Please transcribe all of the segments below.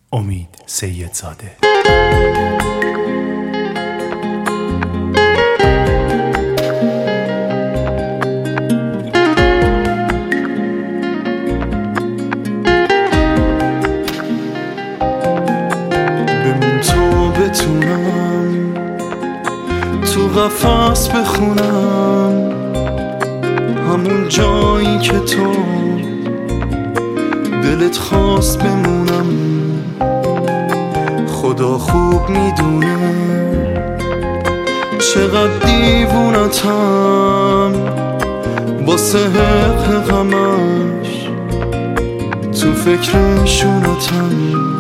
امید سیدزاده. بمون تا بتونم تو قفس بخونم همون جایی که تو دلت خواست بمونم. خدا خوب میدونه چقدر دیوونتم واسه حق غمش تو فکرشونتم.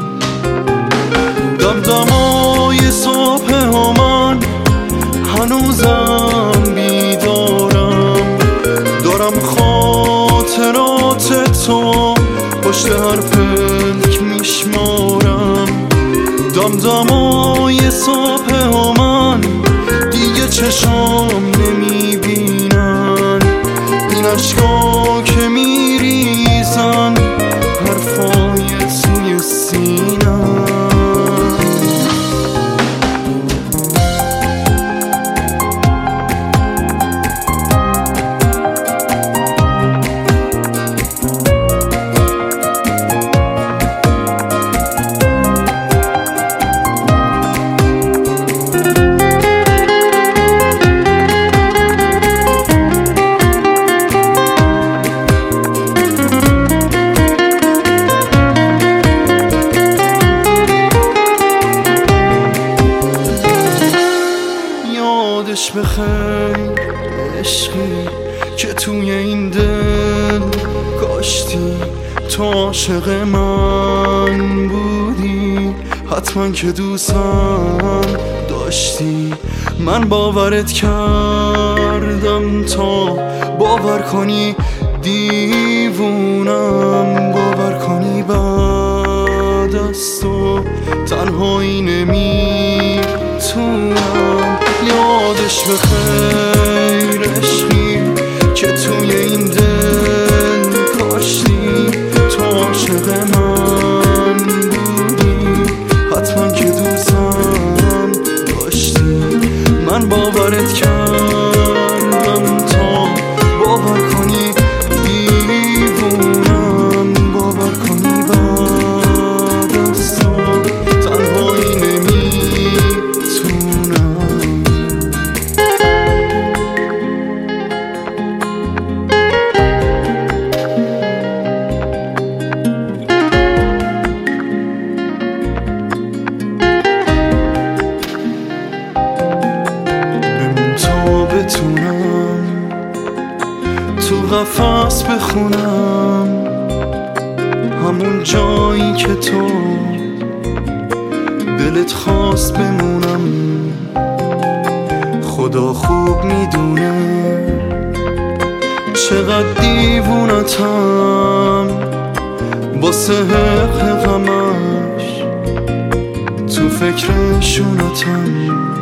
دمدمای صبح ها من هنوزم بیدارم، دارم خاطرات تو پشت هر پلک میشمارم. دمدمای صبح ها من دیگه چشام نمیبینن، این عشقا که میریزن حرفای توی سینم. یادش بخیر عشقی که توی این دل کاشتی، تو عاشق من بودی حتما که دوستم داشتی. من باورت کردم تا باور کنی دیوونم، باور کنی بعد از تو تنهایی نمیتونم. یادش بخیر عشقی که توی این دل کاشتی، تو عاشق من بودی حتما که دوستم داشتی. من باورت کردم تا باور کنی دیوونم، باور کنی بعد از تو تنهایی نمیتونم. بتونم تو قفس بخونم همون جایی که تو دلت خواست بمونم. خدا خوب میدونه چقدر دیوونتم واسه حق غمش تو فکرشونتم.